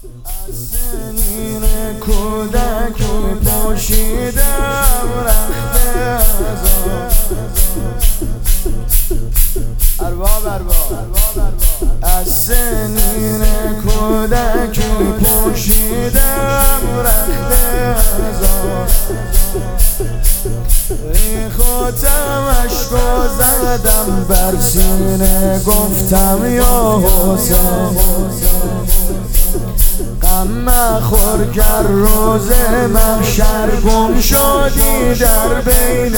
سنین کودکی پوشیدم رخت ازا از سنین کودکی پوشیدم رخت ازا ریختم اشکو زدم بر سینه گفتم یا حسین غم مخور گر روز محشر گم شدی در بین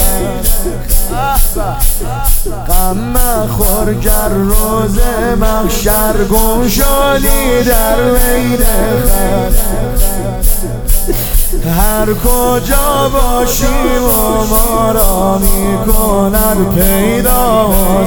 خلق غم مخور گر روز محشر گم شدی در بین خلق هر کجا باشیم و ما را میکند پیدا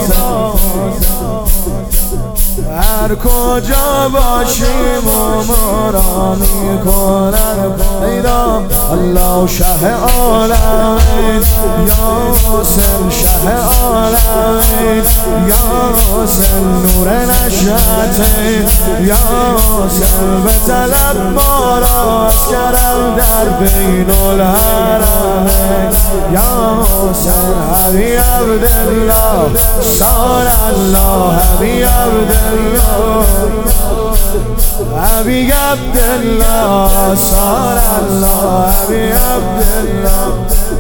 هر کجا باشیم و ما را میکند پیدا الله شه عالمین یا حسین شه عالمین یا حسین نور نشأتین یا حسین به طلب ما را از کرم در بین الحرمین یا حسین حبی عبدالله صار الله حبی عبدالله حبی عبدالله صار الله حبی عبدالله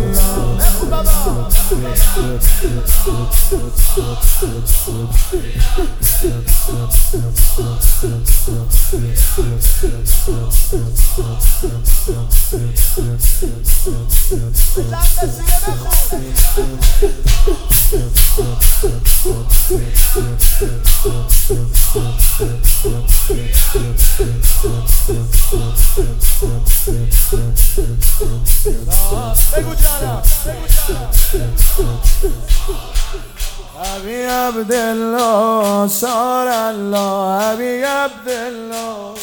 حبی عبدالله صار الله حبی عبدالله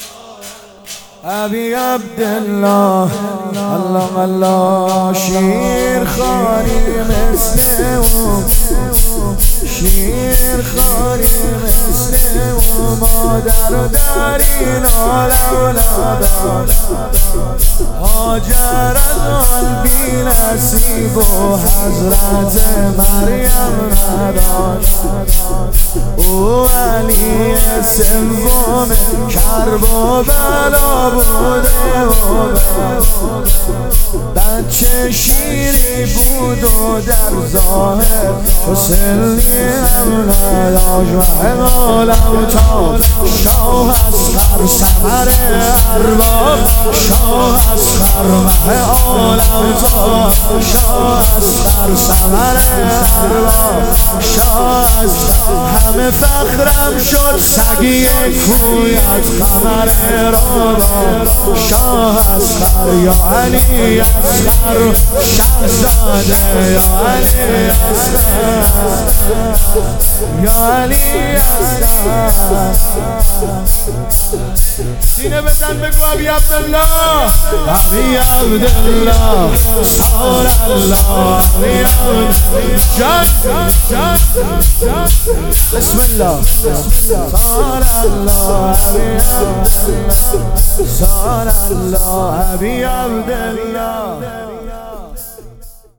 حبی عبدالله الله الله شیر خاری مثل او شیر خاری مثل او مادر در این عالم نداد هاجر از آن بی نصیب و حضرت مریم نداد او علی سوم کرب و بلا بوده و بچه شیری بود و در ظاهر حسینی هم نداشت و عالم تاب شاه اصغر سحر ارباب شاه اصغر مه عالم تاب شاه اصغر سحر ارباب شاه اصغر همه فخرم شد سگی کویت قمر رابا شاه اصغر یا علی اصغر شهزاده یا علی اصغر یا علی اصغر سینه بزن بگو حبی عبدالله حبی عبدالله صار الله حبی عبدالله جان بسم الله صار الله حبی عبدالله صار الله حبی عبدالله